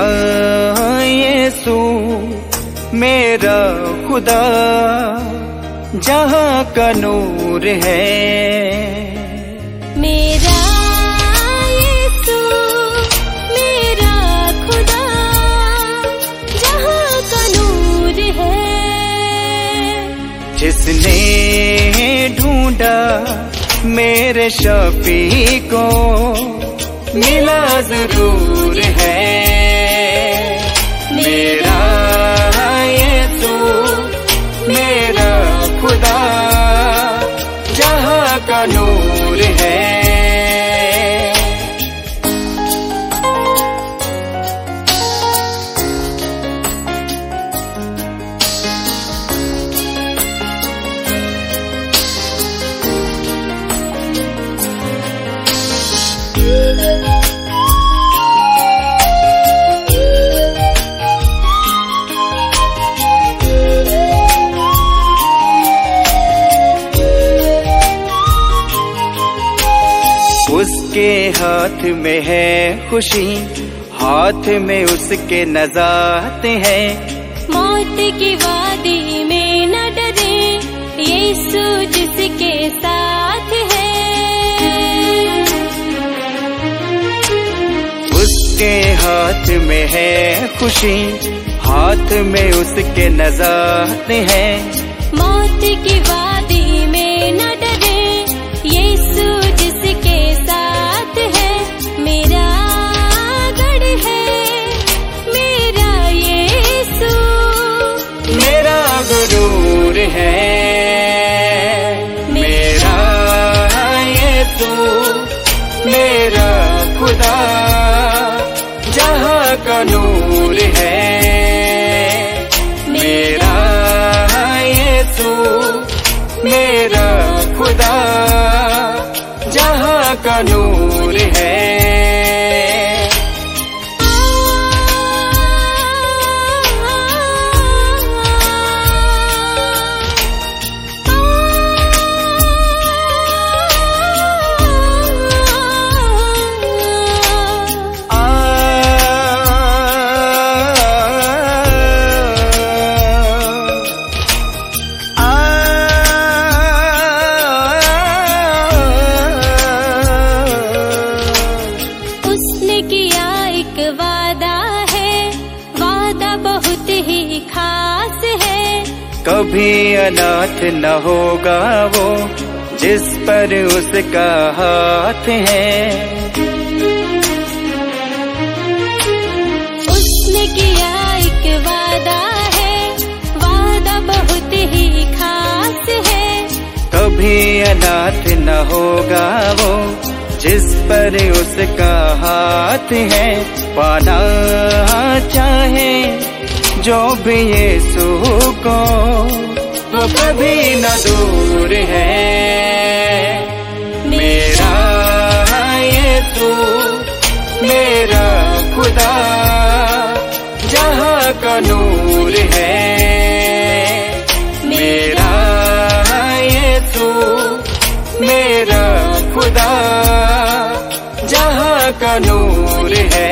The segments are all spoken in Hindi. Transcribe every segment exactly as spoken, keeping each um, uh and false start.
मेरा यीशु मेरा खुदा जहाँ का नूर है। मेरा यीशु मेरा खुदा जहाँ का नूर है। जिसने ढूंढा मेरे शफी को मिला जरूर है। मेरा यीशु मेरा खुदा जहाँ का नूर है। उसके हाथ में है खुशी, हाथ में उसके नजात है। मौत की वादी में न डरे, यीशु जिसके साथ है। उसके हाथ में है खुशी, हाथ में उसके नजात है। मौत की वादी में न डरे, यीशु जिसके साथ है। मेरा गढ़ है मेरा यीशु, मेरा गुरूर है। मेरा यीशु मेरा खुदा जहाँ का नूर है। मेरा यीशु मेरा खुदा जहाँ का नूर है। कभी अनाथ न होगा वो जिस पर उसका हाथ है। उसने किया एक वादा है, वादा बहुत ही खास है। कभी अनाथ न होगा वो जिस पर उसका हाथ है। पाना चाहे जो भी यीशु को वो कभी न दूर है। मेरा यीशु मेरा खुदा जहाँ का नूर है। मेरा यीशु मेरा खुदा जहाँ का नूर है।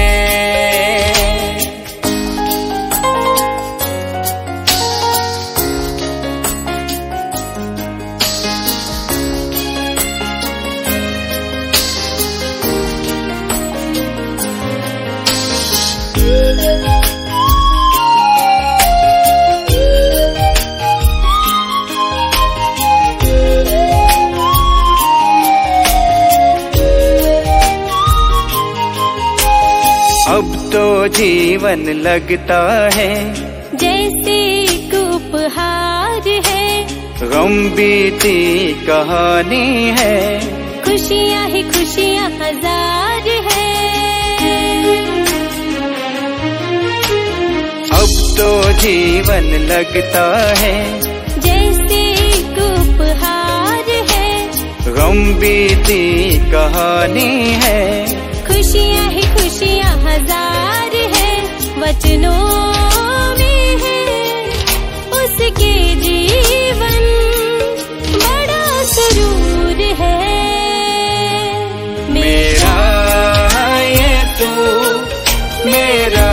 अब तो जीवन लगता है जैसे एक उपहार है। गम बीती कहानी है, खुशियाँ ही खुशियाँ हजार है। अब तो जीवन लगता है जैसे एक उपहार है। गम बीती कहानी है, खुशियाँ ही खुशियाँ हजार है। वचनों में है उसके जीवन बड़ा सुरूर है। मेरा यीशु मेरा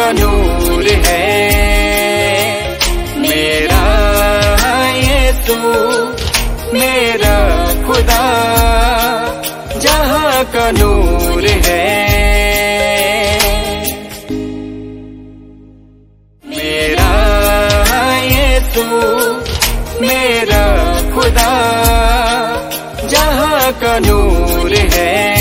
का नूर है। मेरा यीशु मेरा खुदा जहाँ का नूर है। मेरा यीशु मेरा खुदा जहाँ का नूर है।